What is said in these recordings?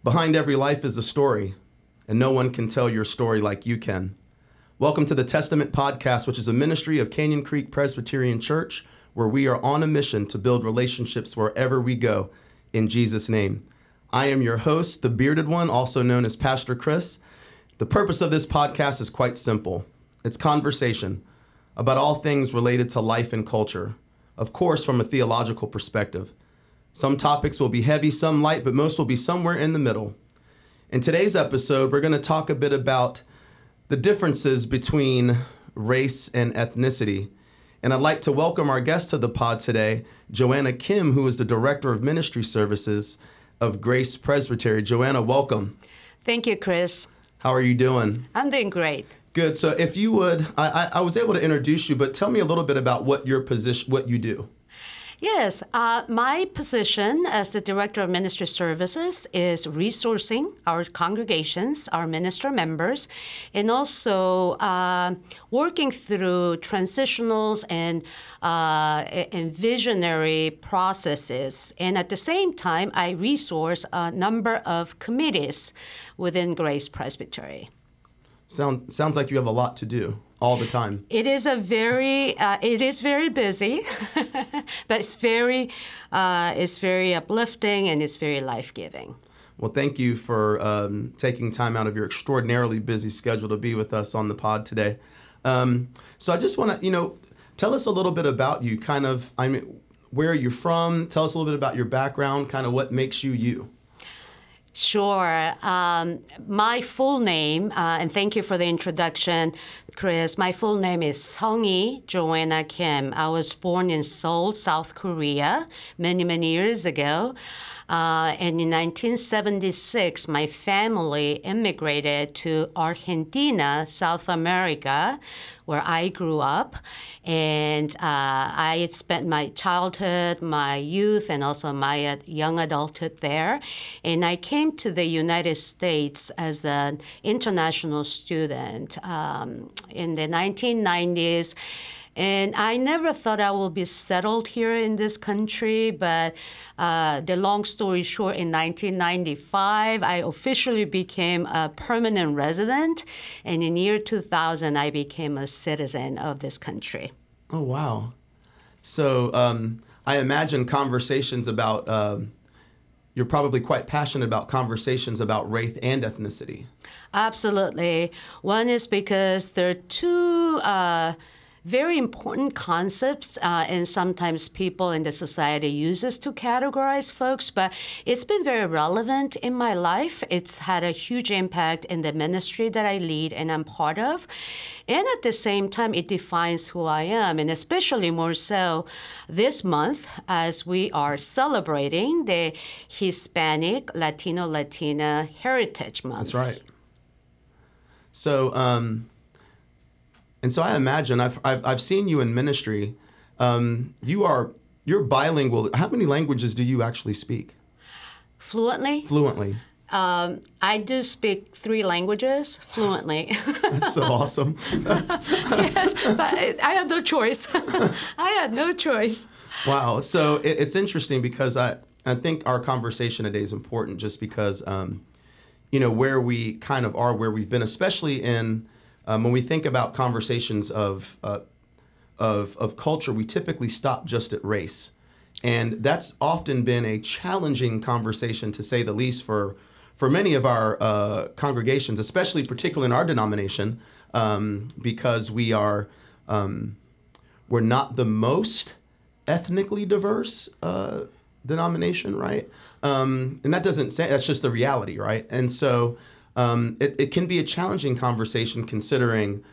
Behind every life is a story, and no one can tell your story like you can. Welcome to the Testament Podcast, which is a ministry of Canyon Creek Presbyterian Church, where we are on a mission to build relationships wherever we go, in Jesus' name. I am your host, the bearded one, also known as Pastor Chris. The purpose of this podcast is quite simple. It's conversation about all things related to life and culture, of course, from a theological perspective. Some topics will be heavy, some light, but most will be somewhere in the middle. In today's episode, we're going to talk a bit about the differences between race and ethnicity. And I'd like to welcome our guest to the pod today, Joanna Kim, who is the Director of Ministry Services of Grace Presbytery. Joanna, welcome. Thank you, Chris. How are you doing? I'm doing great. Good. So if you would, I was able to introduce you, but tell me a little bit about what your position, what you do. Yes, my position as the Director of Ministry Services is resourcing our congregations, our minister members, and also working through transitionals and visionary processes. And at the same time, I resource a number of committees within Grace Presbytery. Sounds like you have a lot to do all the time. It is very busy, but it's very uplifting and it's very life-giving. Well, thank you for taking time out of your extraordinarily busy schedule to be with us on the pod today. So I just want to, tell us a little bit about you. Where are you from? Tell us a little bit about your background. Kind of what makes you you. Sure. My full name, and thank you for the introduction, Chris. My full name is Seongi Joanna Kim. I was born in Seoul, South Korea, many, many years ago. And in 1976, my family immigrated to Argentina, South America, where I grew up. And I spent my childhood, my youth, and also my young adulthood there. And I came to the United States as an international student in the 1990s. And I never thought I would be settled here in this country, but the long story short, in 1995, I officially became a permanent resident, and in year 2000, I became a citizen of this country. Oh, wow. So I imagine conversations about, you're probably quite passionate about conversations about race and ethnicity. Absolutely. One is because there are two very important concepts, and sometimes people in the society uses to categorize folks, but it's been very relevant in my life. It's had a huge impact in the ministry that I lead and I'm part of. And at the same time, it defines who I am, and especially more so this month as we are celebrating the Hispanic, Latina Heritage Month. That's right. So, and so I imagine I've seen you in ministry. You're bilingual. How many languages do you actually speak? Fluently? Fluently. I do speak 3 languages fluently. That's so awesome. Yes, but I had no choice. I had no choice. Wow. So it's interesting because I think our conversation today is important just because, where we kind of are, where we've been, especially in when we think about conversations of culture, we typically stop just at race. And that's often been a challenging conversation, to say the least, for many of our congregations, especially particularly in our denomination, because we're not the most ethnically diverse denomination, right? And that doesn't say, that's just the reality, right? And so it can be a challenging conversation considering,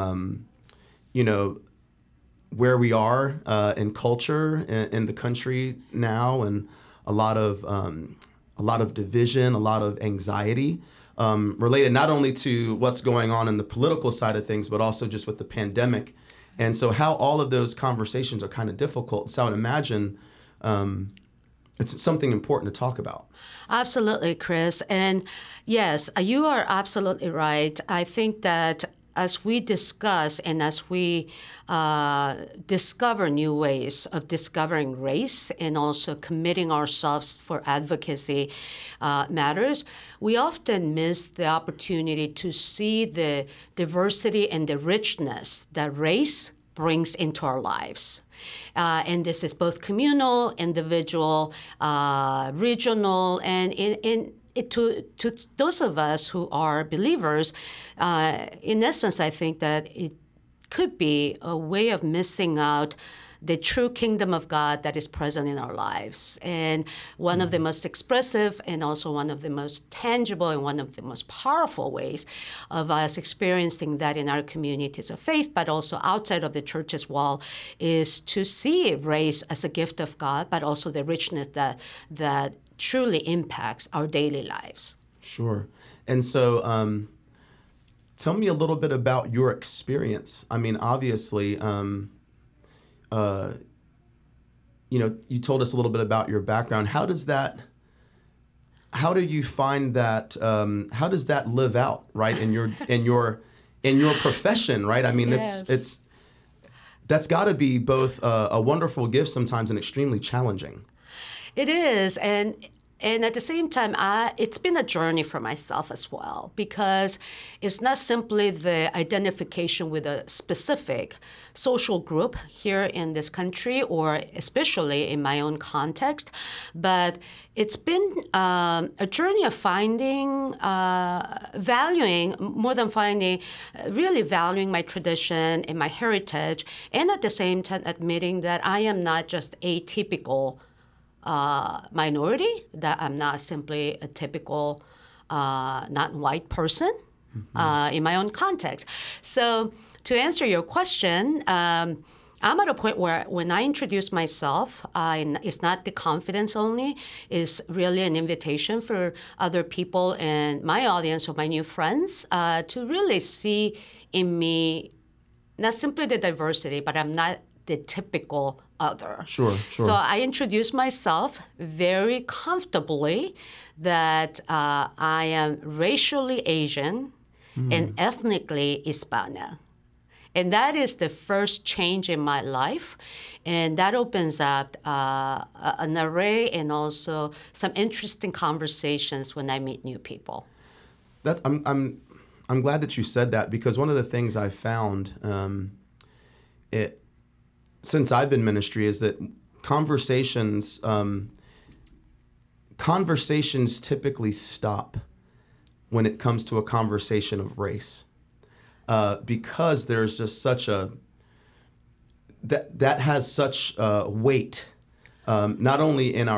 where we are in culture in the country now, and a lot of division, a lot of anxiety related not only to what's going on in the political side of things, but also just with the pandemic. And so how all of those conversations are kind of difficult. So I would imagine it's something important to talk about. Absolutely, Chris. And yes, you are absolutely right. I think that as we discuss and as we discover new ways of discovering race and also committing ourselves for advocacy matters, we often miss the opportunity to see the diversity and the richness that race brings into our lives. And this is both communal, individual, regional, and to those of us who are believers, in essence, I think that it could be a way of missing out the true kingdom of God that is present in our lives. And one of the most expressive and also one of the most tangible and one of the most powerful ways of us experiencing that in our communities of faith, but also outside of the church's wall, is to see race as a gift of God, but also the richness that truly impacts our daily lives. Sure. And so tell me a little bit about your experience. I mean, obviously, you told us a little bit about your background. How do you find that, how does that live out, right, in your profession, right? I mean, Yes. that's got to be both a wonderful gift sometimes and extremely challenging. It is, and at the same time, it's been a journey for myself as well, because it's not simply the identification with a specific social group here in this country, or especially in my own context, but it's been a journey of finding, valuing, more than finding, really valuing my tradition and my heritage, and at the same time admitting that I am not just atypical minority, that I'm not simply a typical non-white person in my own context. So to answer your question, I'm at a point where when I introduce myself, it's not the confidence only, it's really an invitation for other people and my audience or my new friends to really see in me not simply the diversity, but I'm not the typical other. Sure. So I introduce myself very comfortably that I am racially Asian and ethnically Hispana. And that is the first change in my life. And that opens up an array and also some interesting conversations when I meet new people. I'm glad that you said that, because one of the things I found since I've been ministry is that conversations typically stop when it comes to a conversation of race, because there's just such that has such weight, not only in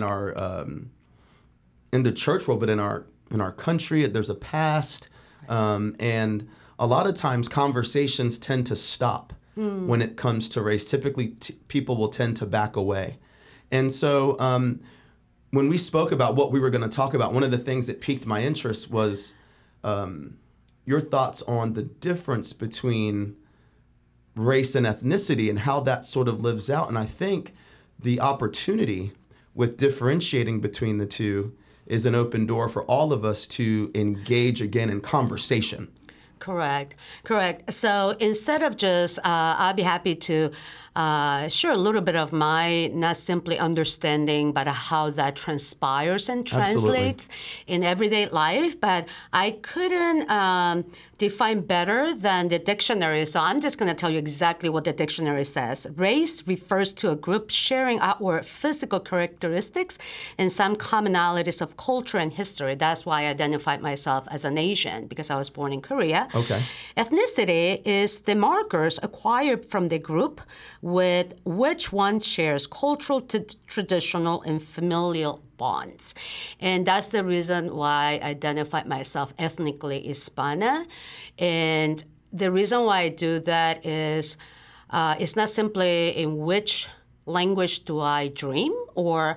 the church world, but in our country. There's a past, and a lot of times conversations tend to stop when it comes to race. Typically, people will tend to back away. And so when we spoke about what we were going to talk about, one of the things that piqued my interest was your thoughts on the difference between race and ethnicity and how that sort of lives out. And I think the opportunity with differentiating between the two is an open door for all of us to engage again in conversation. Correct. So instead of just, I'll be happy to share a little bit of my not simply understanding, but how that transpires and translates in everyday life. But I couldn't define better than the dictionary. So I'm just going to tell you exactly what the dictionary says. Race refers to a group sharing outward physical characteristics and some commonalities of culture and history. That's why I identified myself as an Asian, because I was born in Korea. Okay. Ethnicity is the markers acquired from the group with which one shares cultural, traditional, and familial bonds. And that's the reason why I identified myself ethnically Hispana. And the reason why I do that is it's not simply in which language do I dream, or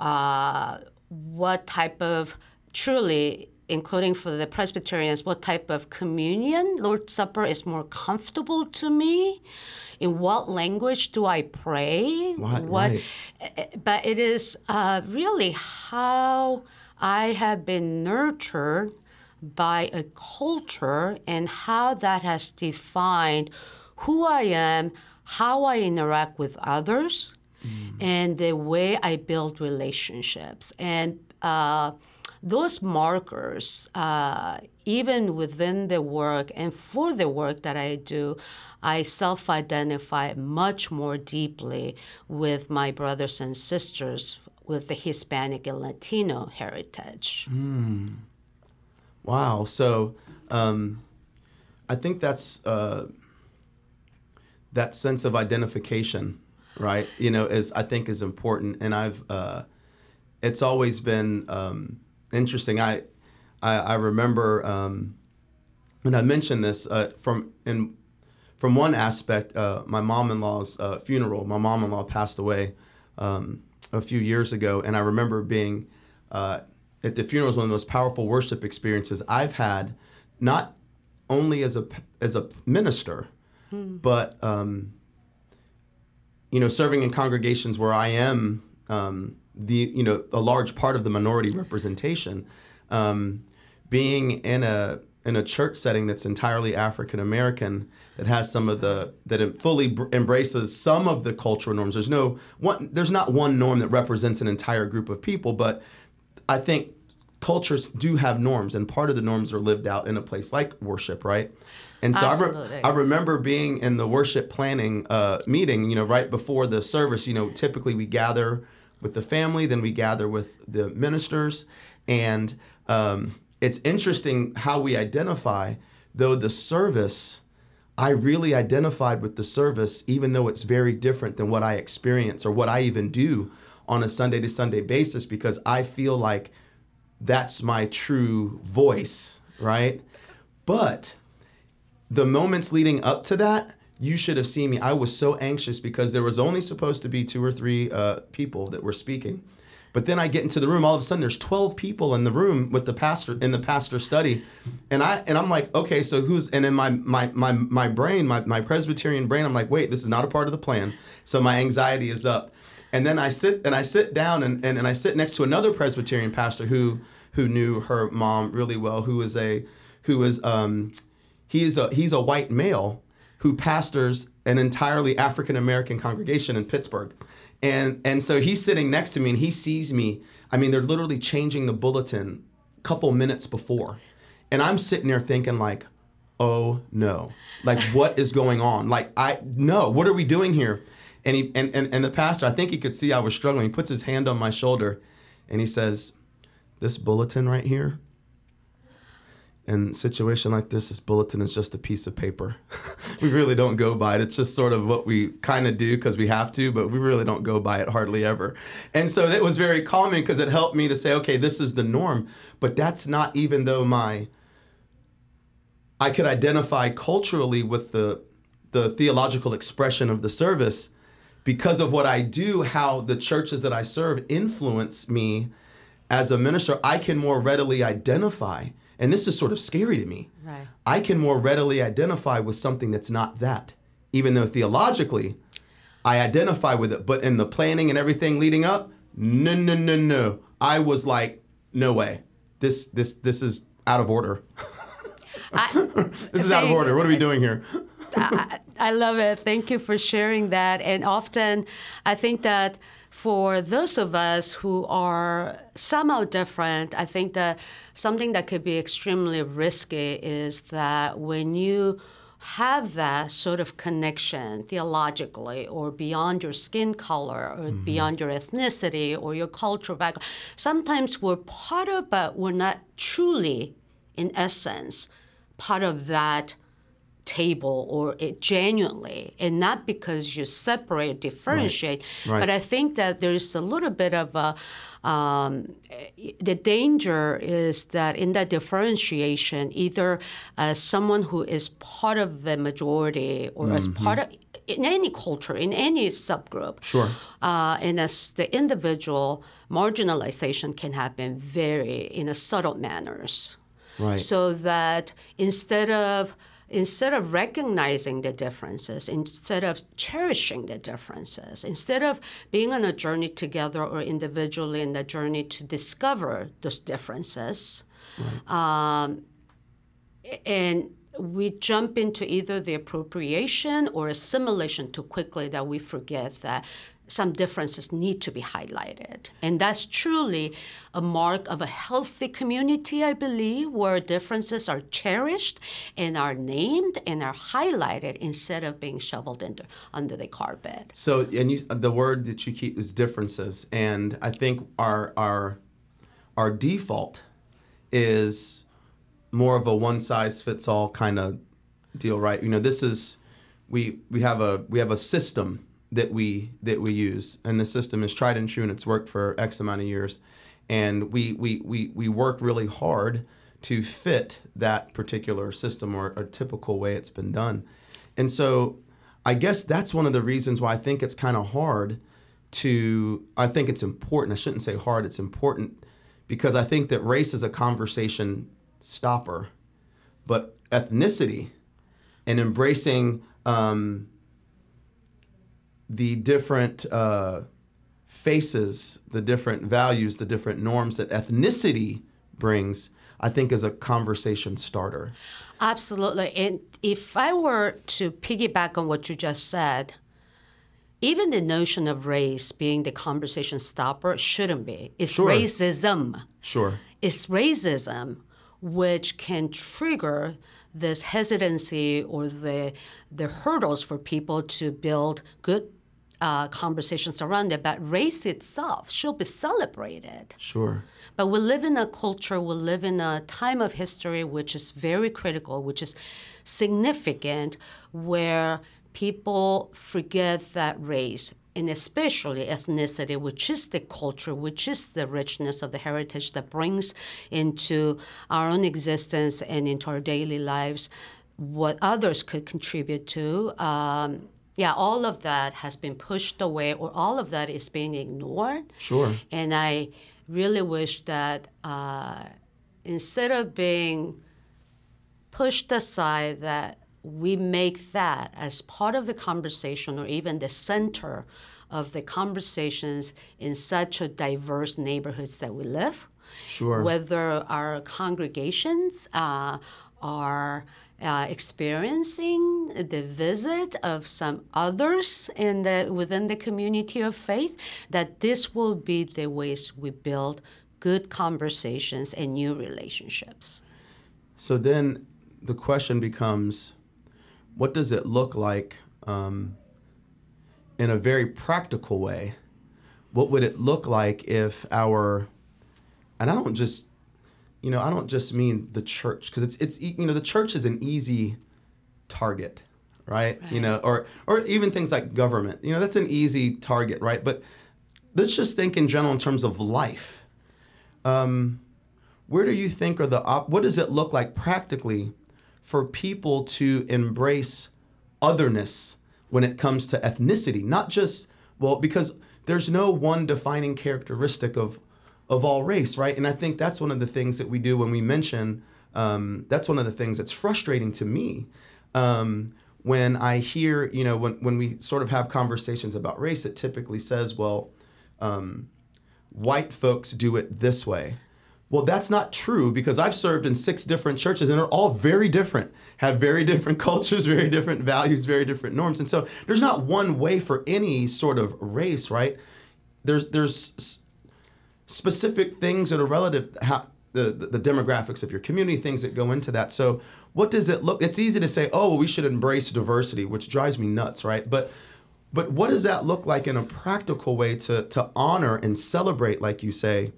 what type of, truly, including for the Presbyterians, what type of communion, Lord's Supper, is more comfortable to me. In what language do I pray? Right. But it is really how I have been nurtured by a culture and how that has defined who I am, how I interact with others, and the way I build relationships. And those markers, even within the work and for the work that I do, I self-identify much more deeply with my brothers and sisters with the Hispanic and Latino heritage. Wow. So I think that's that sense of identification, right? I think is important. And it's always been interesting. I remember, and I mentioned this from one aspect, my mom-in-law's funeral. My mom-in-law passed away a few years ago, and I remember being at the funeral was one of the most powerful worship experiences I've had, not only as a minister, but serving in congregations where I am a large part of the minority representation, being in a church setting that's entirely African American, that has that it fully embraces some of the cultural norms. There's not one norm that represents an entire group of people, but I think cultures do have norms, and part of the norms are lived out in a place like worship, right? And so I remember being in the worship planning meeting, right before the service. Typically we gather with the family, then we gather with the ministers, and it's interesting how we identify. Though the service, I really identified with the service, even though it's very different than what I experience or what I even do on a Sunday to Sunday basis, because I feel like that's my true voice, right? But the moments leading up to that, you should have seen me. I was so anxious because there was only supposed to be 2 or 3 people that were speaking. But then I get into the room, all of a sudden there's 12 people in the room with the pastor in the pastor's study. And I'm like, okay, so and in my brain, my Presbyterian brain, I'm like, wait, this is not a part of the plan. So my anxiety is up. And then I sit down and I sit next to another Presbyterian pastor who knew her mom really well, he's a white male who pastors an entirely African American congregation in Pittsburgh. And so he's sitting next to me and he sees me. I mean, they're literally changing the bulletin a couple minutes before. And I'm sitting there thinking like, oh no, like what is going on? Like, what are we doing here? And the pastor, I think he could see I was struggling. He puts his hand on my shoulder and he says, this bulletin right here, in a situation like this bulletin is just a piece of paper. We really don't go by it. It's just sort of what we kind of do because we have to, but we really don't go by it hardly ever. And so it was very calming because it helped me to say, okay, this is the norm. But that's not, even though I could identify culturally with the theological expression of the service, because of what I do, how the churches that I serve influence me as a minister, I can more readily identify. And this is sort of scary to me. Right. I can more readily identify with something that's not that, even though theologically I identify with it. But in the planning and everything leading up, no. I was like, no way. This is out of order. This is out of order. What are we doing here? I love it. Thank you for sharing that. And often I think that for those of us who are somehow different, I think that something that could be extremely risky is that when you have that sort of connection theologically or beyond your skin color or beyond your ethnicity or your cultural background, sometimes we're part of, but we're not truly, in essence, part of that table or it genuinely, and not because you separate, differentiate, right. But I think that there's a little bit of the danger is that in that differentiation, either as someone who is part of the majority or as part of, in any culture, in any subgroup, sure, and as the individual, marginalization can happen in a subtle manners. Right. So that instead of instead of recognizing the differences, instead of cherishing the differences, instead of being on a journey together or individually in the journey to discover those differences, and we jump into either the appropriation or assimilation too quickly that we forget that some differences need to be highlighted. And that's truly a mark of a healthy community, I believe, where differences are cherished and are named and are highlighted instead of being shoveled under the carpet. So, and the word that you keep is differences. And I think our default is more of a one-size-fits-all kind of deal, right? This is, we have a system that we use, and the system is tried and true, and it's worked for X amount of years, and we work really hard to fit that particular system or a typical way it's been done. And so I guess that's one of the reasons why I think it's kind of hard I think it's important. I shouldn't say hard, it's important, because I think that race is a conversation stopper, but ethnicity and embracing the different faces, the different values, the different norms that ethnicity brings, I think is a conversation starter. Absolutely. And if I were to piggyback on what you just said, even the notion of race being the conversation stopper shouldn't be. It's Sure. racism. Sure. It's racism which can trigger this hesitancy or the hurdles for people to build good conversations around it. But race itself should be celebrated. Sure. But we live in a culture, we live in a time of history which is very critical, which is significant, where people forget that race, and especially ethnicity, which is the culture, which is the richness of the heritage that brings into our own existence and into our daily lives what others could contribute to. All of that has been pushed away, or all of that is being ignored. Sure. And I really wish that instead of being pushed aside, that we make that as part of the conversation or even the center of the conversations in such a diverse neighborhoods that we live. Sure. Whether our congregations are experiencing the visit of some others within the community of faith, that this will be the ways we build good conversations and new relationships. So then the question becomes, what does it look like in a very practical way? What would it look like if and I don't just mean the church, because it's the church is an easy target, right? Or even things like government, that's an easy target, right? But let's just think in general in terms of life. Where do you think what does it look like practically for people to embrace otherness when it comes to ethnicity? Not just, because there's no one defining characteristic of all race, right? And I think that's one of the things that we do when we mention, that's one of the things that's frustrating to me when I hear, when we sort of have conversations about race, it typically says, white folks do it this way. Well, that's not true, because I've served in 6 different churches and they're all very different, have very different cultures, very different values, very different norms. And so there's not one way for any sort of race, right? There's specific things that are relative, the demographics of your community, things that go into that. So what does it look? It's easy to say, we should embrace diversity, which drives me nuts, right? But what does that look like in a practical way to honor and celebrate, like you say,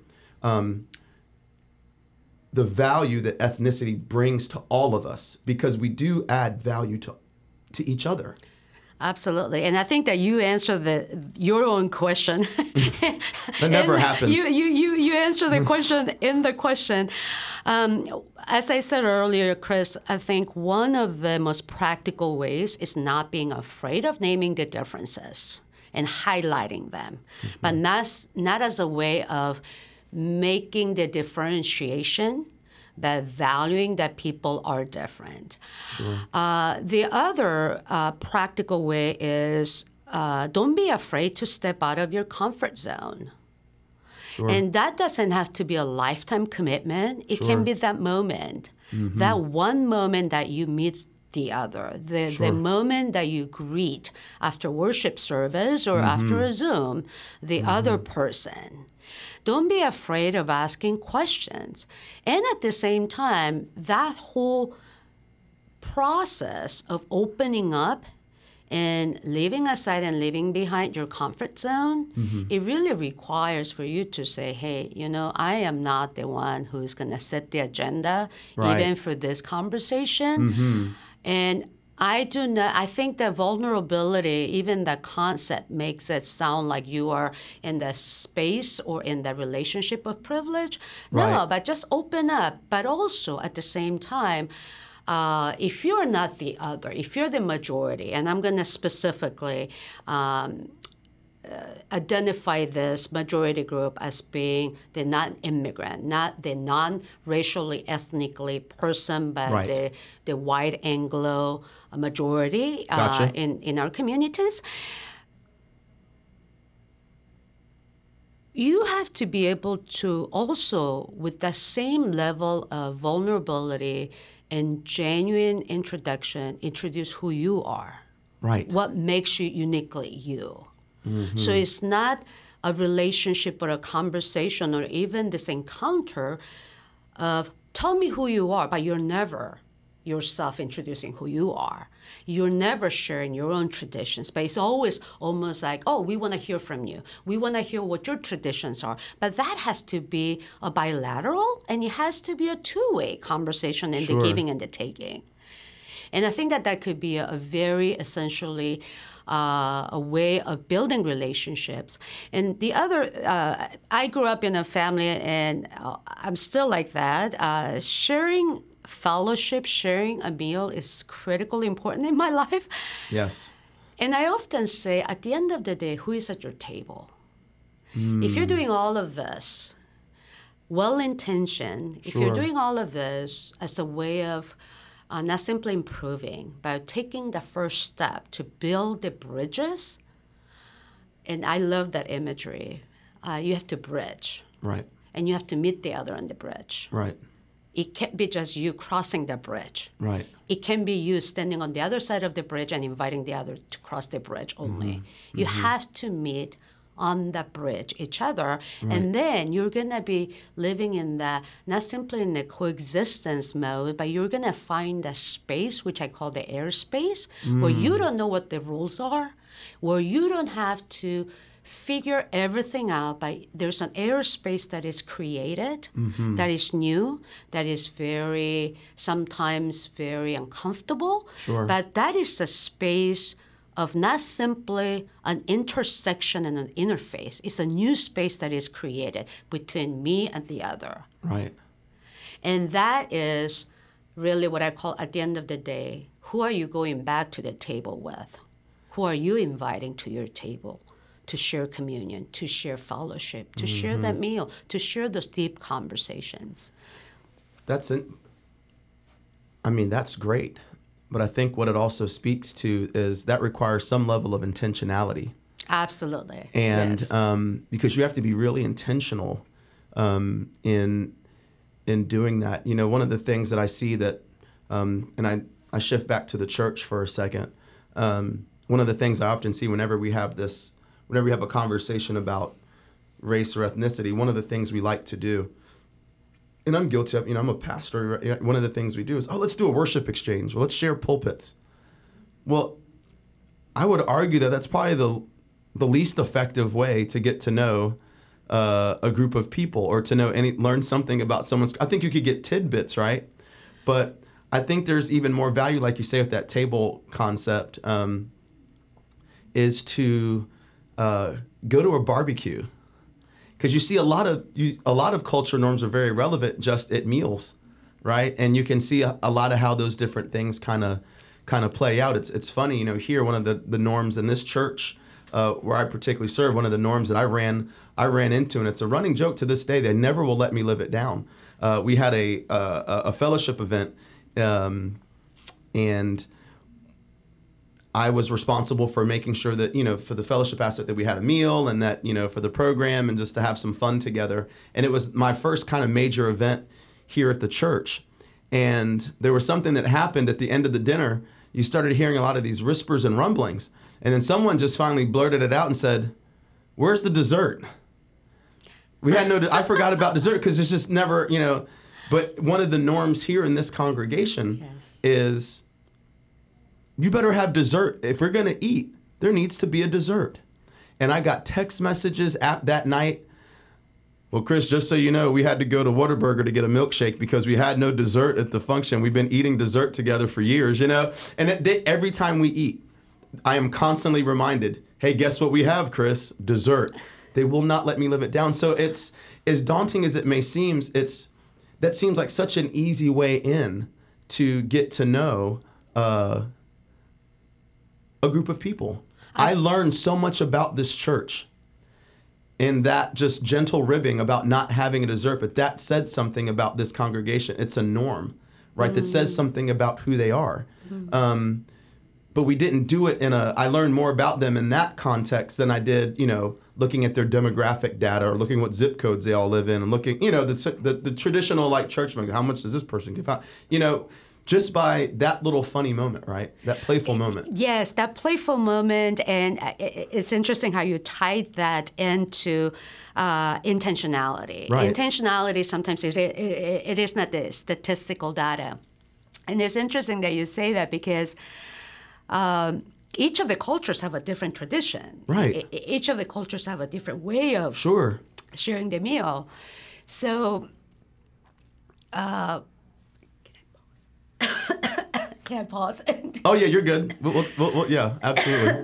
the value that ethnicity brings to all of us, because we do add value to each other. Absolutely. And I think that you answered your own question. That never happens. You answer the question in the question. As I said earlier, Chris, I think one of the most practical ways is not being afraid of naming the differences and highlighting them, but not as a way of making the differentiation but valuing that people are different. Sure. The other practical way is don't be afraid to step out of your comfort zone. Sure. And that doesn't have to be a lifetime commitment. It can be that moment, that one moment that you meet the other, the moment that you greet after worship service or after a Zoom, the other person. Don't be afraid of asking questions. And at the same time, that whole process of opening up and leaving aside and leaving behind your comfort zone, it really requires for you to say, hey, I am not the one who's going to set the agenda, even for this conversation. And I think that vulnerability, even the concept, makes it sound like you are in the space or in the relationship of privilege. No, but just open up. But also at the same time, if you're not the other, if you're the majority, and I'm going to specifically identify this majority group as being the non-immigrant, not the non-racially, ethnically person, but the white Anglo majority in our communities. You have to be able to also, with the same level of vulnerability and genuine introduction, introduce who you are. Right. What makes you uniquely you. So it's not a relationship or a conversation or even this encounter of tell me who you are, but you're never yourself introducing who you are. You're never sharing your own traditions, but it's always almost like, oh, we want to hear from you. We want to hear what your traditions are. But that has to be a bilateral, and it has to be a two-way conversation in the giving and the taking. And I think that could be a very essentially a way of building relationships. And the other, I grew up in a family, and I'm still like that. Sharing fellowship, sharing a meal is critically important in my life. Yes. And I often say, at the end of the day, who is at your table? If you're doing all of this, well-intentioned, if you're doing all of this as a way of not simply improving, but taking the first step to build the bridges. And I love that imagery. You have to bridge. Right. And you have to meet the other on the bridge. Right. It can't be just you crossing the bridge. Right. It can be you standing on the other side of the bridge and inviting the other to cross the bridge only. You have to meet on the bridge each other, and then you're going to be living in the, not simply in the coexistence mode, but you're going to find a space, which I call the airspace, where you don't know what the rules are, where you don't have to figure everything out, but there's an airspace that is created, that is new, that is sometimes very uncomfortable, but that is a space of not simply an intersection and an interface. It's a new space that is created between me and the other. Right. And that is really what I call, at the end of the day, who are you going back to the table with? Who are you inviting to your table to share communion, to share fellowship, to share that meal, to share those deep conversations? That's great. But I think what it also speaks to is that requires some level of intentionality. Absolutely. And yes. Because you have to be really intentional in doing that. One of the things that I see that, and I shift back to the church for a second. One of the things I often see whenever we have a conversation about race or ethnicity, one of the things we like to do, and I'm guilty of, I'm a pastor. One of the things we do is, let's do a worship exchange. Well, let's share pulpits. Well, I would argue that that's probably the least effective way to get to know a group of people, or to learn something about someone's. I think you could get tidbits, right? But I think there's even more value, like you say, with that table concept, is to go to a barbecue. Because you see a lot of culture norms are very relevant just at meals, right? And you can see a lot of how those different things kind of play out. It's funny, here, one of the norms in this church where I particularly serve, one of the norms that I ran I ran into, and it's a running joke to this day. They never will let me live it down. We had a fellowship event, and I was responsible for making sure that, for the fellowship aspect, that we had a meal, and that, for the program, and just to have some fun together. And it was my first kind of major event here at the church. And there was something that happened at the end of the dinner. You started hearing a lot of these whispers and rumblings. And then someone just finally blurted it out and said, "Where's the dessert?" We had I forgot about dessert because it's just never, But one of the norms here in this congregation is, you better have dessert. If we're going to eat, there needs to be a dessert. And I got text messages that night. "Well, Chris, just so you know, we had to go to Whataburger to get a milkshake because we had no dessert at the function. We've been eating dessert together for years, And every time we eat, I am constantly reminded, "Hey, guess what we have, Chris? Dessert." They will not let me live it down. So it's, as daunting as it may seem, that seems like such an easy way in to get to know a group of people. I learned so much about this church in that just gentle ribbing about not having a dessert, but that said something about this congregation. It's a norm, right? That says something about who they are. But we didn't do it I learned more about them in that context than I did, looking at their demographic data or looking what zip codes they all live in and looking, the traditional like church, how much does this person give out? Just by that little funny moment, right? That playful moment. Yes, that playful moment. And it's interesting how you tied that into intentionality. Right. Intentionality, sometimes it is not the statistical data. And it's interesting that you say that because each of the cultures have a different tradition. Right. Each of the cultures have a different way of sharing the meal. So, can I pause? Oh, yeah, you're good. Well, yeah, absolutely.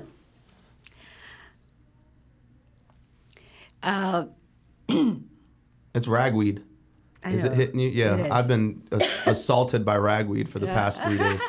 It's ragweed. Is it hitting you? Yeah, I've been assaulted by ragweed for the past 3 days.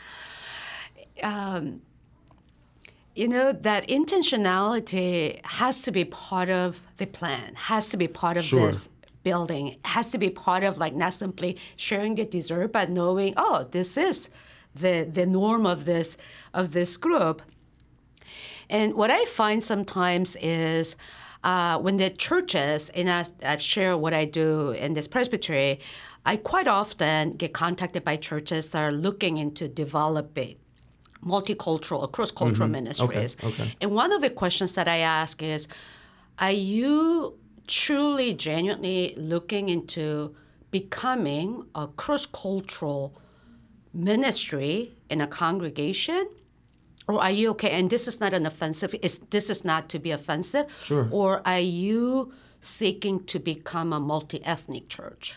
That intentionality has to be part of the plan, has to be part of this building, has to be part of not simply sharing the dessert, but knowing, this is the norm of this group. And what I find sometimes is when the churches, and I've shared what I do in this presbytery, I quite often get contacted by churches that are looking into developing multicultural or cross-cultural ministries. Okay. And one of the questions that I ask is, are you truly, genuinely looking into becoming a cross-cultural ministry in a congregation? Or are you okay? And this is not an offensive, this is not to be offensive. Sure. Or are you seeking to become a multi-ethnic church?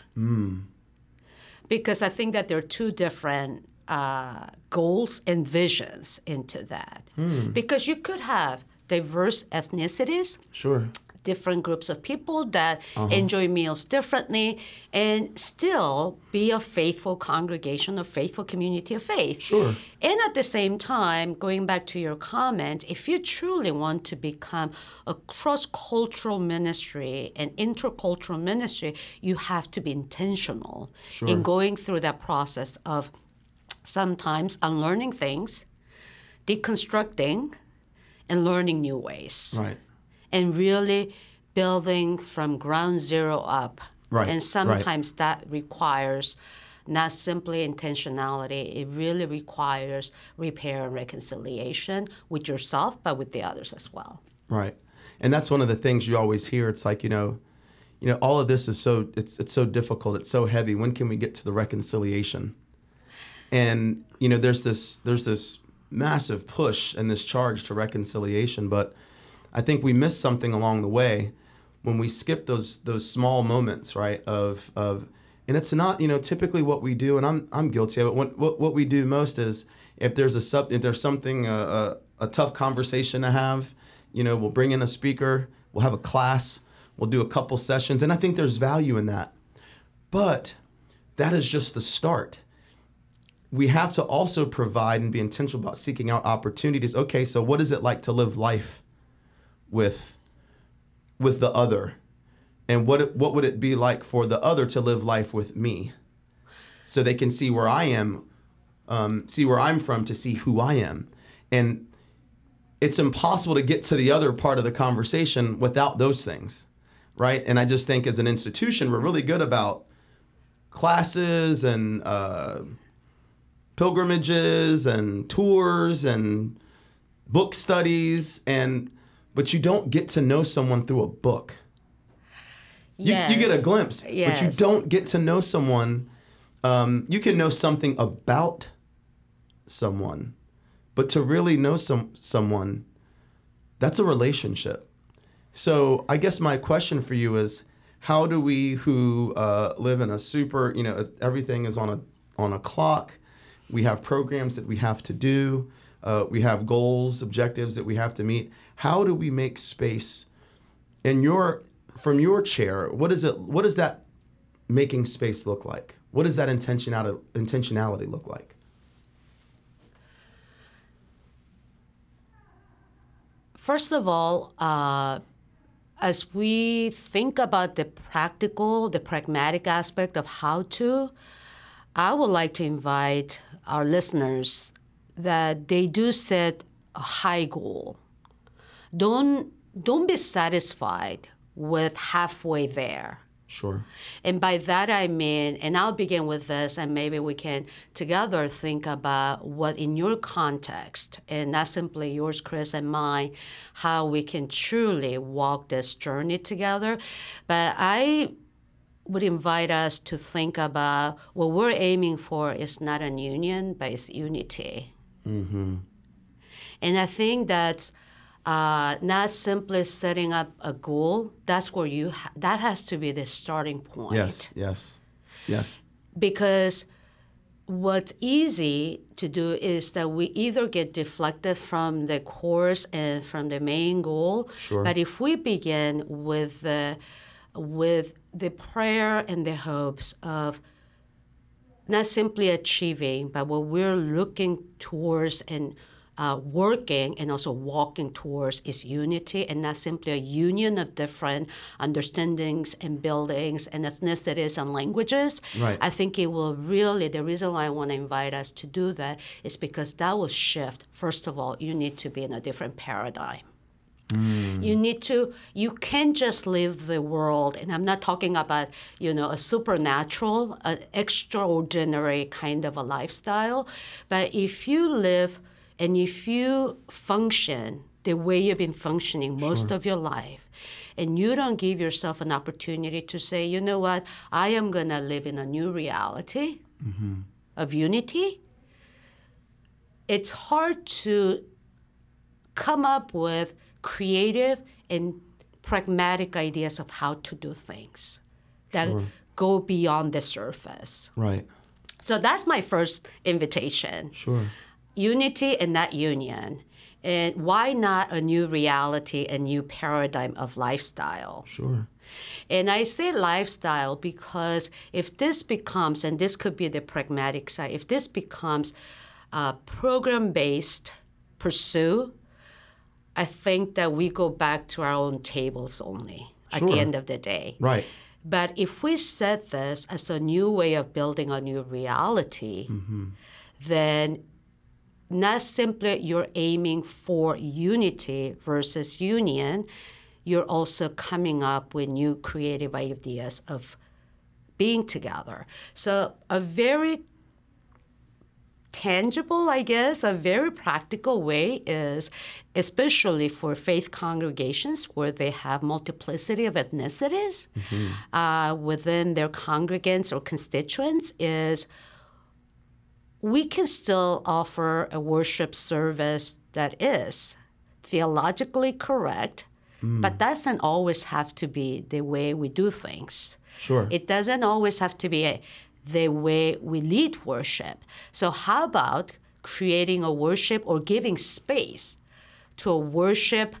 Because I think that there are two different goals and visions into that. Because you could have diverse ethnicities, different groups of people that enjoy meals differently, and still be a faithful congregation, a faithful community of faith. Sure. And at the same time, going back to your comment, if you truly want to become a cross-cultural ministry, an intercultural ministry, you have to be intentional in going through that process of sometimes unlearning things, deconstructing, and learning new ways. Right. And really building from ground zero up. Right. And sometimes that requires not simply intentionality, it really requires repair and reconciliation with yourself, but with the others as well. Right. And that's one of the things you always hear. It's like, all of this is it's so difficult, it's so heavy. When can we get to the reconciliation? And, there's this massive push and this charge to reconciliation, but I think we miss something along the way when we skip those small moments, right? Of and it's not, typically what we do, and I'm guilty of it. What we do most is if there's something a tough conversation to have, we'll bring in a speaker, we'll have a class, we'll do a couple sessions, and I think there's value in that. But that is just the start. We have to also provide and be intentional about seeking out opportunities. Okay, so what is it like to live life with with the other, and what would it be like for the other to live life with me, so they can see where I am, see where I'm from, to see who I am. And it's impossible to get to the other part of the conversation without those things, right? And I just think as an institution, we're really good about classes and pilgrimages and tours and book studies, but you don't get to know someone through a book. Yes. You get a glimpse, Yes. but you don't get to know someone. You can know something about someone, but to really know someone, that's a relationship. So I guess my question for you is, how do we who live in a super, everything is on a clock, we have programs that we have to do, we have goals, objectives that we have to meet. How do we make space from your chair? What does that making space look like? What does that intentionality look like? First of all, as we think about the pragmatic aspect of how to, I would like to invite our listeners that they do set a high goal. Don't be satisfied with halfway there. Sure. And by that I mean, and I'll begin with this, and maybe we can together think about what in your context, and not simply yours, Chris, and mine, how we can truly walk this journey together. But I would invite us to think about what we're aiming for is not a union, but it's unity. Mm-hmm. And I think that's not simply setting up a goal. That's where that has to be the starting point. Yes. Because what's easy to do is that we either get deflected from the course and from the main goal. Sure. But if we begin with the prayer and the hopes of not simply achieving, but what we're looking towards and working and also walking towards is unity, and not simply a union of different understandings and buildings and ethnicities and languages. Right. I think it will really, the reason why I want to invite us to do that is because that will shift. First of all, you need to be in a different paradigm. You can't just live the world, and I'm not talking about, a supernatural, an extraordinary kind of a lifestyle, but if you live and if you function the way you've been functioning most of your life, and you don't give yourself an opportunity to say, you know what, I am going to live in a new reality of unity, it's hard to come up with creative and pragmatic ideas of how to do things that go beyond the surface. Right. So that's my first invitation. Sure. Unity and not union. And why not a new reality, a new paradigm of lifestyle? Sure. And I say lifestyle because if this becomes, and this could be the pragmatic side, if this becomes a program-based pursuit, I think that we go back to our own tables only at the end of the day. Right. But if we set this as a new way of building a new reality, then not simply you're aiming for unity versus union, you're also coming up with new creative ideas of being together. So a very tangible, I guess, a very practical way is, especially for faith congregations where they have multiplicity of ethnicities within their congregants or constituents, is we can still offer a worship service that is theologically correct, but doesn't always have to be the way we do things. Sure. It doesn't always have to be the way we lead worship. So how about creating a worship or giving space to a worship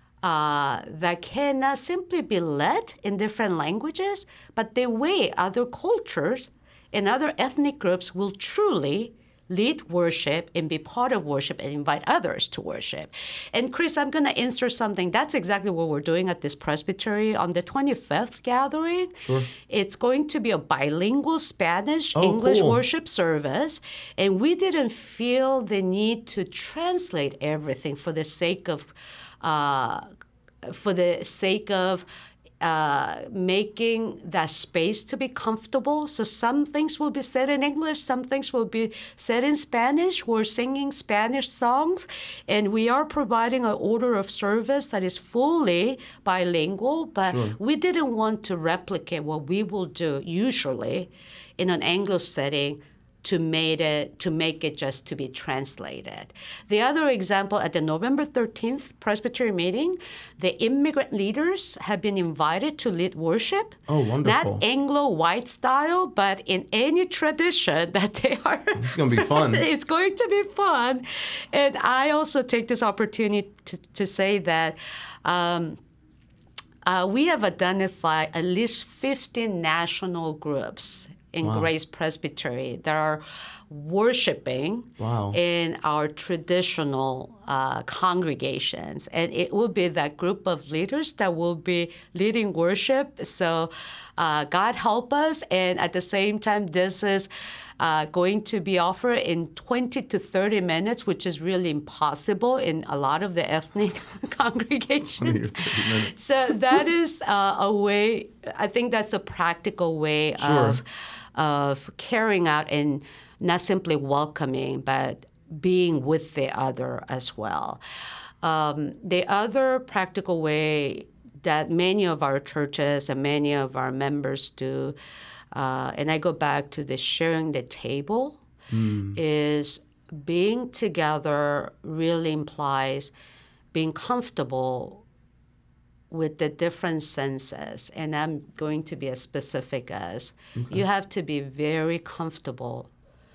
that can not simply be led in different languages, but the way other cultures and other ethnic groups will truly lead worship and be part of worship and invite others to worship. And Chris, I'm going to insert something. That's exactly what we're doing at this presbytery on the 25th gathering. Sure. It's going to be a bilingual Spanish-English cool. worship service. And we didn't feel the need to translate everything for the sake of making that space to be comfortable. So some things will be said in English, some things will be said in Spanish. We're singing Spanish songs, and we are providing an order of service that is fully bilingual, but we didn't want to replicate what we will do usually in an Anglo setting to make it just to be translated. The other example, at the November 13th Presbytery meeting, the immigrant leaders have been invited to lead worship. Oh, wonderful. Not Anglo-white style, but in any tradition that they are. It's going to be fun. It's going to be fun. And I also take this opportunity to say that we have identified at least 15 national groups in Grace Presbytery that are worshiping in our traditional congregations. And it will be that group of leaders that will be leading worship. So God help us. And at the same time, this is going to be offered in 20 to 30 minutes, which is really impossible in a lot of the ethnic congregations. So that is a way, I think that's a practical way of carrying out and not simply welcoming, but being with the other as well. The other practical way that many of our churches and many of our members do, and I go back to the sharing the table, is being together really implies being comfortable with the different senses. And I'm going to be as specific as you have to be very comfortable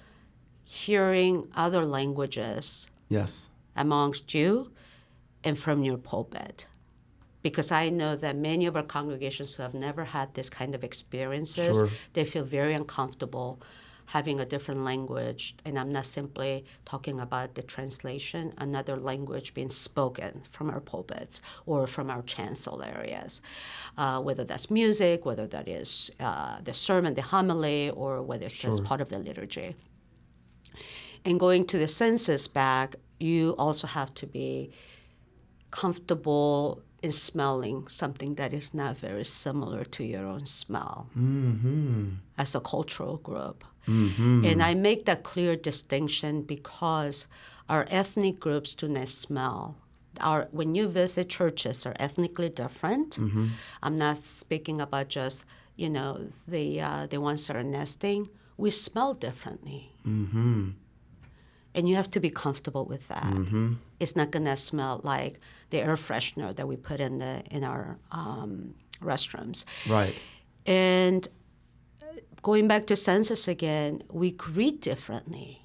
hearing other languages amongst you and from your pulpit. Because I know that many of our congregations who have never had this kind of experiences, they feel very uncomfortable having a different language. And I'm not simply talking about the translation, another language being spoken from our pulpits or from our chancel areas, whether that's music, whether that is the sermon, the homily, or whether it's just part of the liturgy. And going to the senses back, you also have to be comfortable in smelling something that is not very similar to your own smell as a cultural group. And I make that clear distinction because our ethnic groups do not smell. When you visit churches, they're ethnically different. I'm not speaking about just, the ones that are nesting. We smell differently. And you have to be comfortable with that. It's not going to smell like the air freshener that we put in our restrooms. Right. And going back to senses again, we greet differently.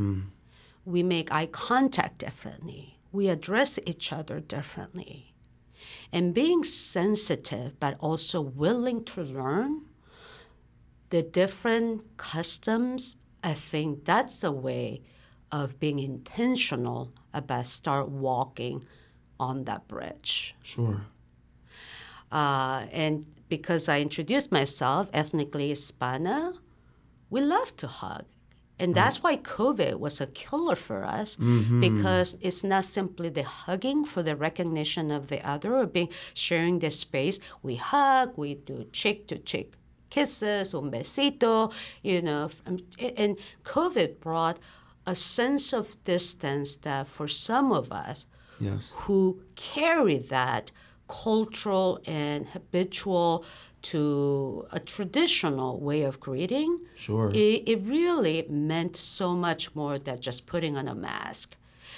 We make eye contact differently. We address each other differently. And being sensitive, but also willing to learn the different customs, I think that's a way of being intentional about start walking on that bridge. And because I introduced myself, ethnically Hispana, we love to hug. And that's why COVID was a killer for us, because it's not simply the hugging for the recognition of the other or sharing the space. We hug, we do cheek-to-cheek kisses, un besito, and COVID brought a sense of distance that for some of us who carry that cultural and habitual to a traditional way of greeting, it really meant so much more than just putting on a mask.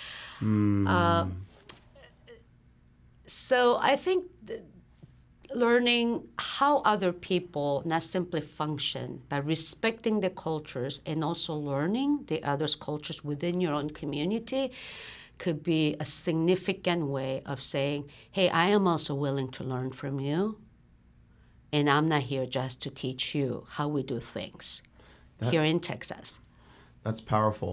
So I think learning how other people not simply function, but respecting the cultures and also learning the others' cultures within your own community could be a significant way of saying, hey, I am also willing to learn from you, and I'm not here just to teach you how we do things here in Texas. That's powerful.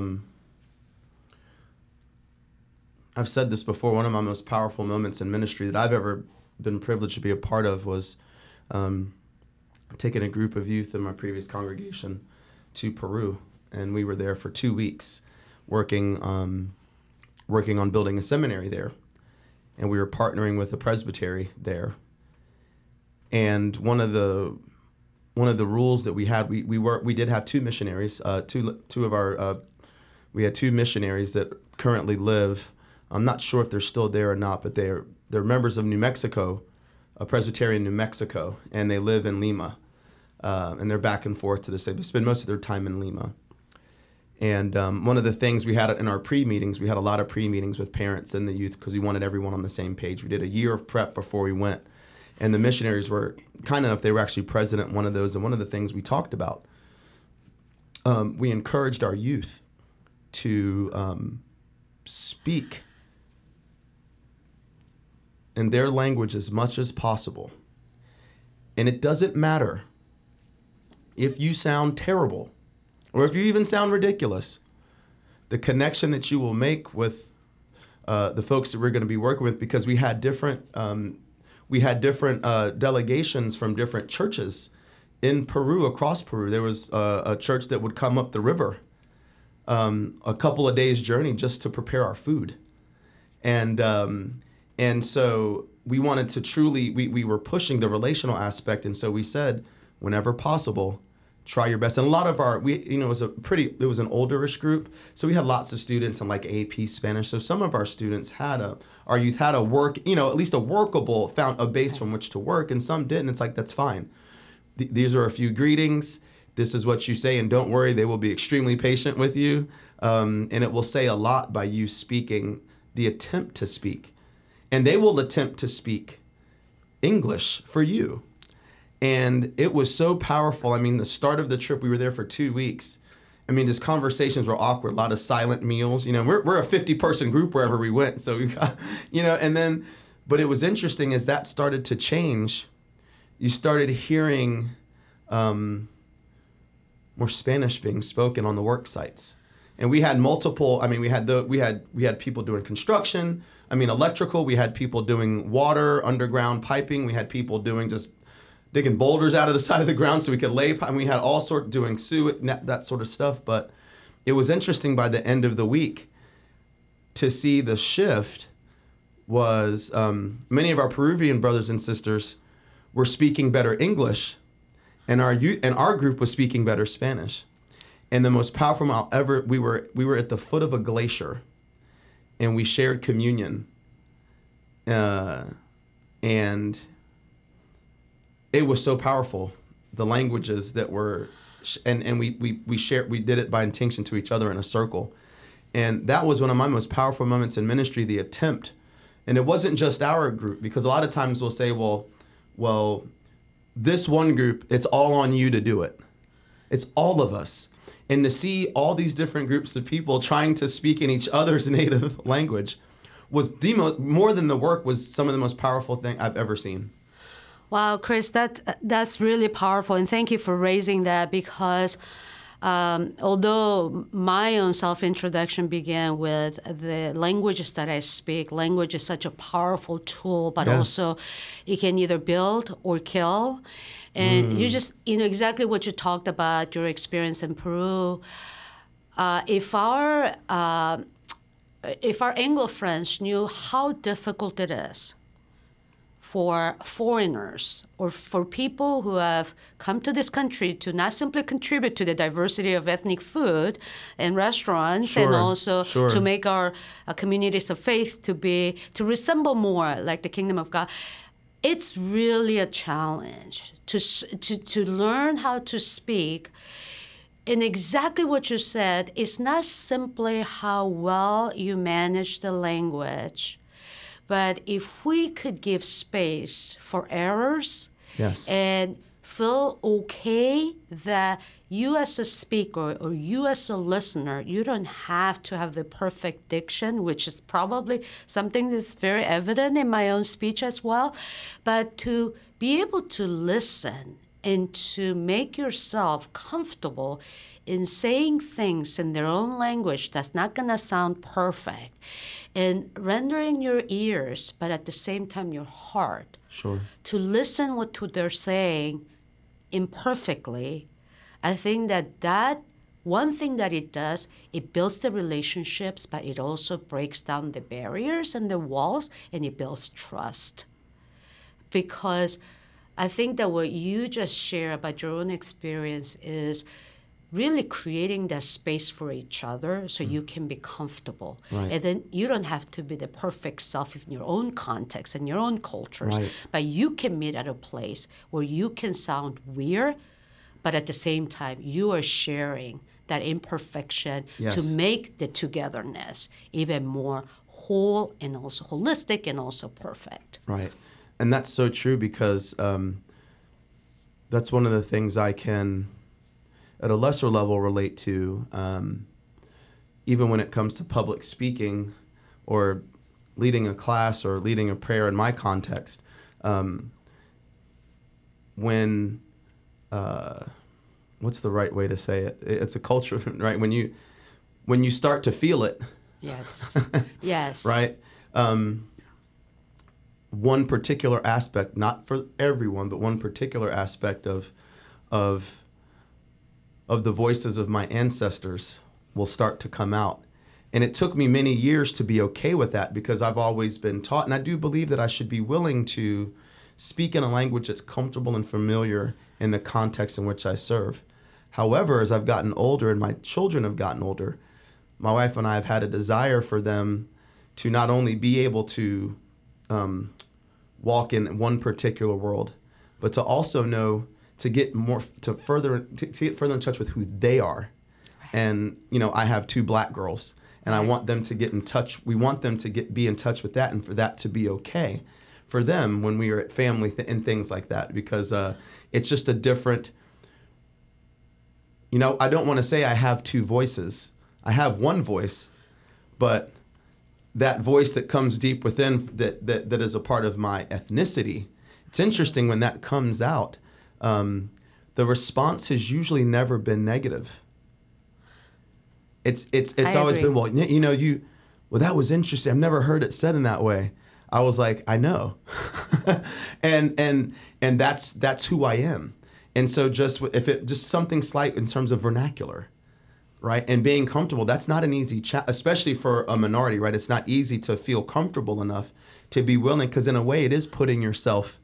I've said this before. One of my most powerful moments in ministry that I've ever been privileged to be a part of was taking a group of youth in my previous congregation to Peru, and we were there for 2 weeks, working on building a seminary there, and we were partnering with a presbytery there. And one of the rules that we had, we did have two missionaries, we had two missionaries that currently live. I'm not sure if they're still there or not, but they're members of New Mexico, a Presbyterian New Mexico, and they live in Lima, and they're back and forth to the state. They spend most of their time in Lima. And one of the things we had in our pre-meetings, we had a lot of pre-meetings with parents and the youth because we wanted everyone on the same page. We did a year of prep before we went. And the missionaries were kind enough, they were actually president in one of those. And one of the things we talked about, we encouraged our youth to speak in their language as much as possible. And it doesn't matter if you sound terrible or if you even sound ridiculous. The connection that you will make with the folks that we're going to be working with, because we had different delegations from different churches in Peru, across Peru. There was a church that would come up the river a couple of days' journey just to prepare our food. And so we wanted to truly, we were pushing the relational aspect. And so we said, whenever possible, try your best. And a lot of it was an olderish group. So we had lots of students in like AP Spanish. So some of our students our youth had at least a workable, found a base from which to work, and some didn't. It's like, that's fine. These are a few greetings. This is what you say, and don't worry, they will be extremely patient with you. And it will say a lot by you speaking, the attempt to speak. And they will attempt to speak English for you. And it was so powerful. I mean, the start of the trip, we were there for 2 weeks. I mean, just conversations were awkward, a lot of silent meals. We're a 50-person group wherever we went. So we got, but it was interesting as that started to change. You started hearing more Spanish being spoken on the work sites. And we had multiple, we had people doing construction, electrical. We had people doing water, underground piping. We had people doing just digging boulders out of the side of the ground so we could lay pipe. And we had all sorts doing that sort of stuff. But it was interesting by the end of the week to see the shift was many of our Peruvian brothers and sisters were speaking better English, and our group was speaking better Spanish. And the most powerful moment ever, we were at the foot of a glacier, and we shared communion, and it was so powerful. The languages that were, and we shared, we did it by intention to each other in a circle, and that was one of my most powerful moments in ministry. The attempt, and it wasn't just our group, because a lot of times we'll say, well, this one group, it's all on you to do it. It's all of us. And to see all these different groups of people trying to speak in each other's native language was more than the work, was some of the most powerful thing I've ever seen. Wow, Chris, that's really powerful. And thank you for raising that, because although my own self-introduction began with the languages that I speak, language is such a powerful tool, but also it can either build or kill. And you just, exactly what you talked about, your experience in Peru. If our Anglo friends knew how difficult it is for foreigners or for people who have come to this country to not simply contribute to the diversity of ethnic food and restaurants, and also to make our communities of faith to resemble more like the kingdom of God. It's really a challenge to learn how to speak. And exactly what you said, it's not simply how well you manage the language, but if we could give space for errors, and feel okay that you as a speaker or you as a listener, you don't have to have the perfect diction, which is probably something that's very evident in my own speech as well, but to be able to listen and to make yourself comfortable in saying things in their own language that's not going to sound perfect, and rendering your ears, but at the same time your heart, Sure. to listen what they're saying imperfectly. I think that one thing that it does, it builds the relationships, but it also breaks down the barriers and the walls, and it builds trust. Because I think that what you just share about your own experience is really creating that space for each other so you can be comfortable. Right. And then you don't have to be the perfect self in your own context and your own cultures, Right. but you can meet at a place where you can sound weird, but at the same time, you are sharing that imperfection Yes. to make the togetherness even more whole and also holistic and also perfect. Right. And that's so true because that's one of the things I can, at a lesser level, relate to, even when it comes to public speaking or leading a class or leading a prayer in my context. When, what's the right way to say it? It's a culture, right? When you start to feel it. Yes. Yes. Right? One particular aspect, not for everyone, but one particular aspect of the voices of my ancestors will start to come out. And it took me many years to be okay with that because I've always been taught, and I do believe that I should be willing to speak in a language that's comfortable and familiar in the context in which I serve. However, as I've gotten older and my children have gotten older, my wife and I have had a desire for them to not only be able to walk in one particular world, but to also know to get further in touch with who they are. Right. And I have 2 black girls, and I want them to get in touch. We want them to be in touch with that, and for that to be okay for them when we are at family and things like that, because it's just a different. I don't want to say I have 2 voices. I have one voice, but that voice that comes deep within that is a part of my ethnicity. It's interesting when that comes out. The response has usually never been negative. It's always been, well, well, that was interesting. I've never heard it said in that way. I was like, I know, and that's who I am. And so just something slight in terms of vernacular, right? And being comfortable, that's not an easy especially for a minority, right? It's not easy to feel comfortable enough to be willing, because in a way it is putting yourself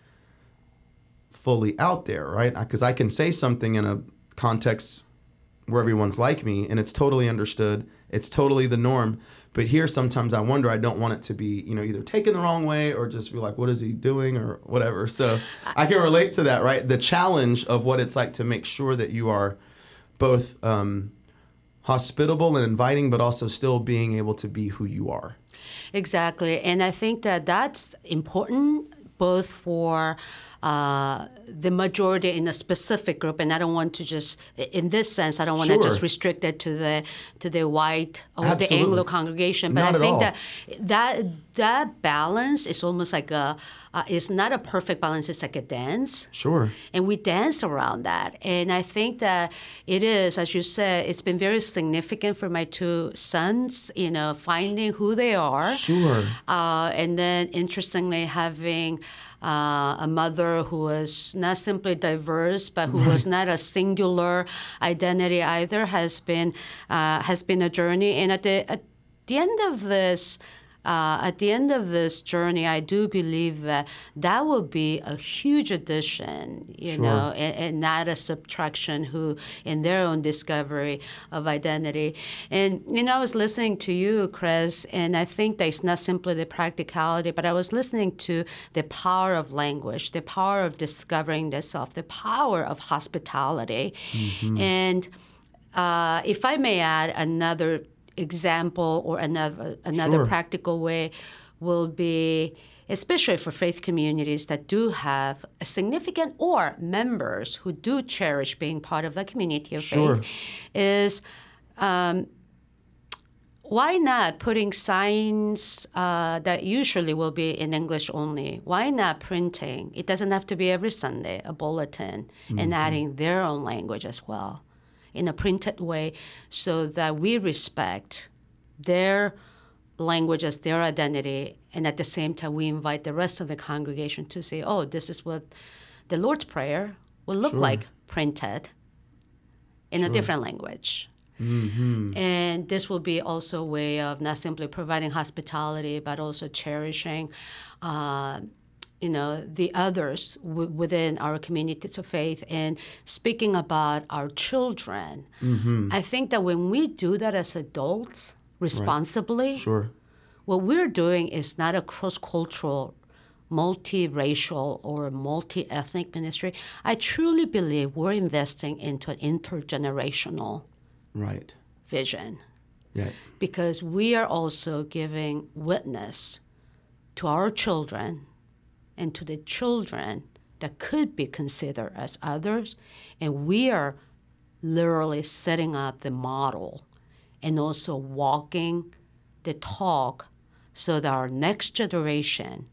fully out there, right? Because I can say something in a context where everyone's like me and it's totally understood, it's totally the norm. But here sometimes I wonder, I don't want it to be, either taken the wrong way or just be like, what is he doing or whatever. So I can relate to that, right? The challenge of what it's like to make sure that you are both hospitable and inviting, but also still being able to be who you are. Exactly. And I think that that's important both for the majority in a specific group, and I don't want to just, in this sense, I don't want to just restrict it to the white or Absolutely. the Anglo congregation. But Not I think all. that balance is almost like it's not a perfect balance. It's like a dance. Sure. And we dance around that. And I think that it is, as you said, it's been very significant for my 2 sons, finding who they are. Sure. And then, interestingly, having a mother who was not simply diverse, but who was not a singular identity either, has been a journey. And at the end of this. At the end of this journey, I do believe that will be a huge addition, and not a subtraction in their own discovery of identity. And, I was listening to you, Chris, and I think that it's not simply the practicality, but I was listening to the power of language, the power of discovering the self, the power of hospitality. Mm-hmm. And if I may add another example or another Sure. practical way will be, especially for faith communities that do have a significant or members who do cherish being part of the community of Sure. faith, is why not putting signs that usually will be in English only? Why not printing? It doesn't have to be every Sunday, a bulletin, and adding their own language as well in a printed way so that we respect their language as their identity, and at the same time we invite the rest of the congregation to say, oh, this is what the Lord's Prayer will look like printed in a different language. And this will be also a way of not simply providing hospitality, but also cherishing, the others within our communities of faith and speaking about our children. I think that when we do that as adults responsibly, what we're doing is not a cross-cultural, multiracial, or multi-ethnic ministry. I truly believe we're investing into an intergenerational vision. Because we are also giving witness to our children and to the children that could be considered as others. And we are literally setting up the model and also walking the talk so that our next generation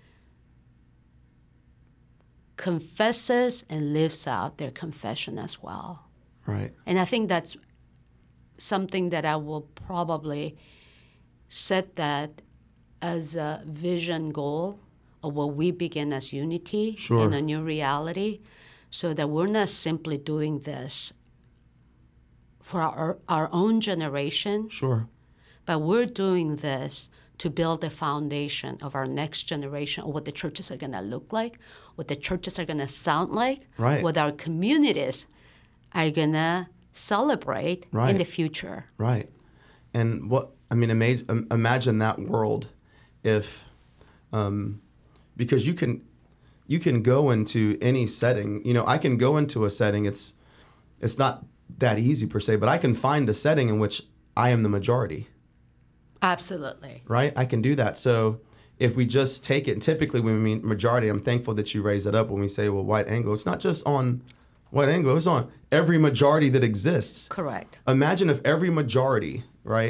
confesses and lives out their confession as well. And I think that's something that I will probably set that as a vision goal of what we begin as unity in a new reality, so that we're not simply doing this for our own generation, but we're doing this to build a foundation of our next generation, of what the churches are going to look like, what the churches are going to sound like, what our communities are going to celebrate in the future. And imagine that world if, because you can go into any setting. I can go into a setting. It's not that easy per se, but I can find a setting in which I am the majority. Absolutely. I can do that. So if we just take it, typically when we mean majority, I'm thankful that you raise it up when we say, well, white Anglo, it's not just on white Anglo, it's on every majority that exists. Correct. Imagine if every majority,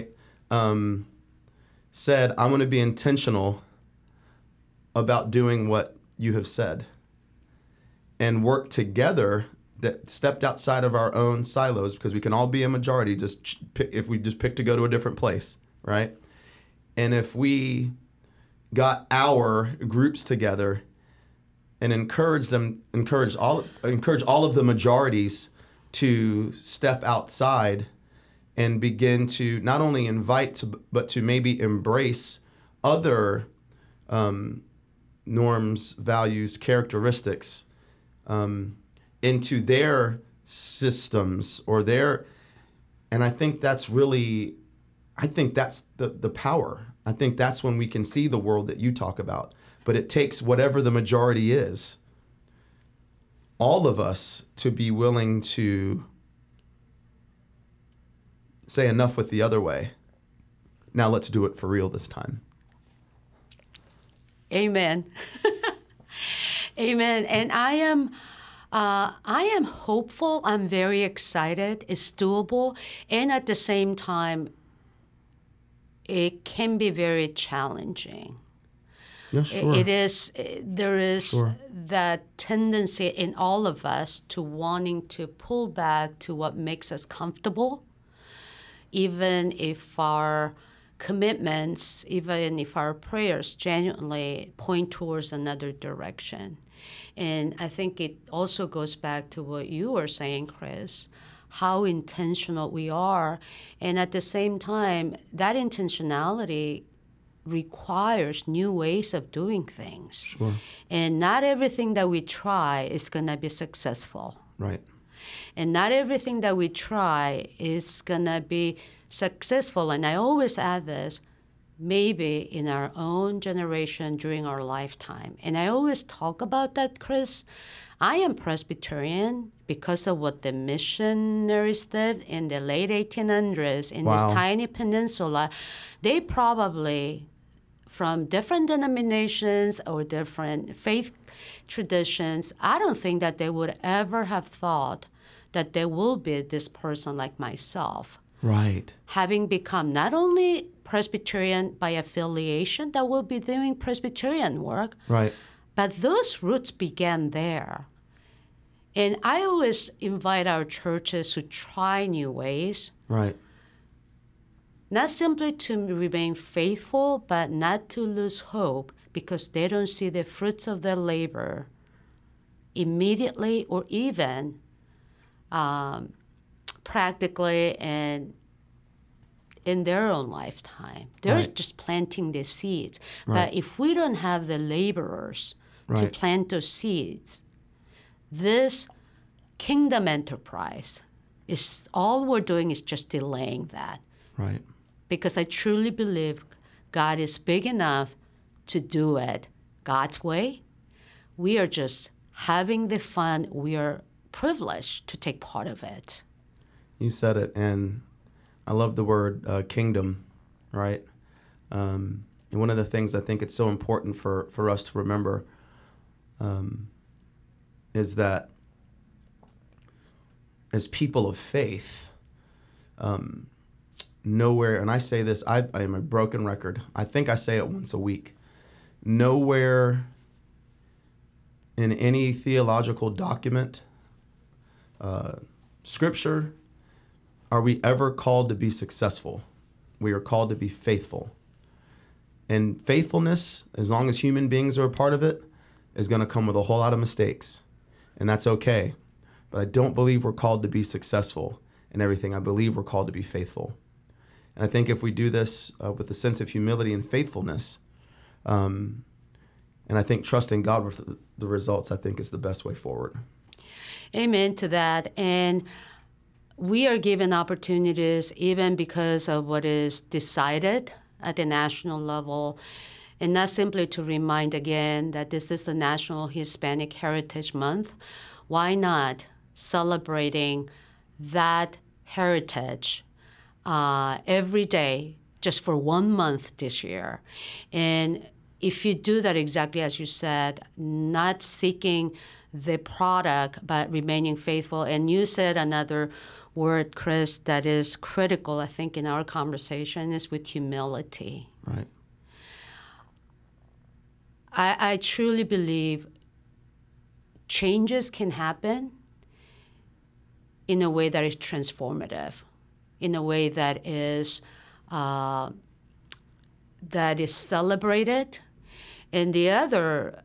said, I'm going to be intentional about doing what you have said and work together, that stepped outside of our own silos, because we can all be a majority if we just pick to go to a different place, And if we got our groups together and encourage all of the majorities to step outside and begin to not only invite but to maybe embrace other norms, values, characteristics into their systems and I think that's the power. I think that's when we can see the world that you talk about. But it takes whatever the majority is, all of us, to be willing to say enough with the other way. Now let's do it for real this time. Amen. Amen. And I am hopeful. I'm very excited. It's doable. And at the same time, it can be very challenging. Yeah, sure. There is that tendency in all of us to wanting to pull back to what makes us comfortable, even if our commitments, even if our prayers genuinely point towards another direction. And I think it also goes back to what you were saying, Chris, how intentional we are. And at the same time, that intentionality requires new ways of doing things. Sure. And not everything that we try is going to be successful. Right. And not everything that we try is going to be successful. And I always add this, maybe in our own generation during our lifetime. And I always talk about that, Chris. I am Presbyterian because of what the missionaries did in the late 1800s in this tiny peninsula. They probably, from different denominations or different faith traditions, I don't think that they would ever have thought that there will be this person like myself Right. Having become not only Presbyterian by affiliation that will be doing Presbyterian work, Right. but those roots began there. And I always invite our churches to try new ways, Right. not simply to remain faithful, but not to lose hope because they don't see the fruits of their labor immediately or even practically and in their own lifetime. They're Right. just planting the seeds. Right. But if we don't have the laborers to Right. plant those seeds, this kingdom enterprise is all we're doing is just delaying that. Right. Because I truly believe God is big enough to do it God's way. We are just having the fun. We are privileged to take part of it. You said it, and I love the word kingdom, right? And one of the things I think it's so important for us to remember is that as people of faith, nowhere, and I say this, I am a broken record. I think I say it once a week. Nowhere in any theological document, scripture, are we ever called to be successful. We are called to be faithful. And faithfulness, as long as human beings are a part of it, is going to come with a whole lot of mistakes. And that's okay. But I don't believe we're called to be successful in everything. I believe we're called to be faithful. And I think if we do this with a sense of humility and faithfulness, and I think trusting God with the results, I think is the best way forward. Amen to that. And we are given opportunities even because of what is decided at the national level, and not simply to remind again that this is the National Hispanic Heritage Month. Why not celebrating that heritage every day just for 1 month this year? And if you do that exactly as you said, not seeking the product but remaining faithful, and you said another word, Chris, that is critical, I think, in our conversation is with humility. Right. I truly believe changes can happen in a way that is transformative, in a way that is celebrated. And the other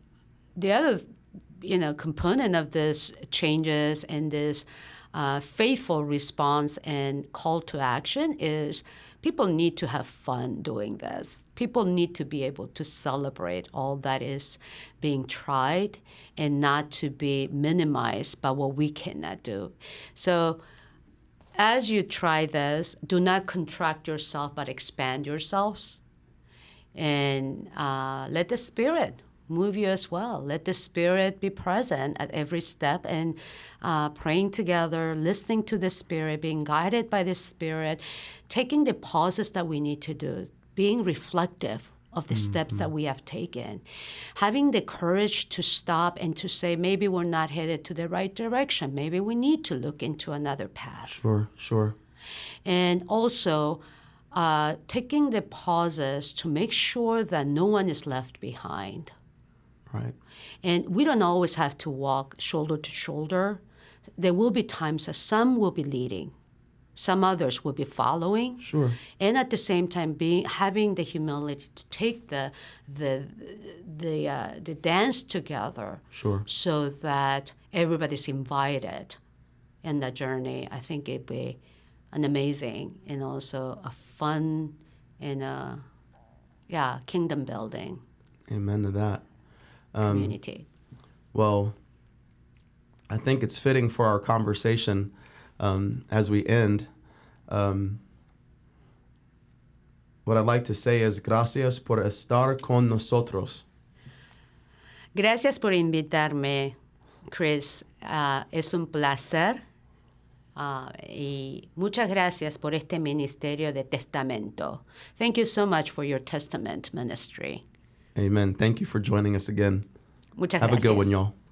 component of this changes and this faithful response and call to action is people need to have fun doing this. People need to be able to celebrate all that is being tried and not to be minimized by what we cannot do. So as you try this, do not contract yourself but expand yourselves. And let the Spirit move you as well. Let the Spirit be present at every step and praying together, listening to the Spirit, being guided by the Spirit, taking the pauses that we need to do, being reflective of the steps that we have taken, having the courage to stop and to say, maybe we're not headed to the right direction. Maybe we need to look into another path. Sure. And also taking the pauses to make sure that no one is left behind. Right. And we don't always have to walk shoulder to shoulder. There will be times that some will be leading, some others will be following. Sure. And at the same time, having the humility to take the dance together. Sure. So that everybody's invited in the journey. I think it'd be an amazing and also a fun and kingdom building. Amen to that. Community. Well, I think it's fitting for our conversation as we end. What I'd like to say is gracias por estar con nosotros. Gracias por invitarme, Chris. Es un placer. Y muchas gracias por este ministerio de testamento. Thank you so much for your testament ministry. Amen. Thank you for joining us again. Muchas Have gracias. a good one, y'all.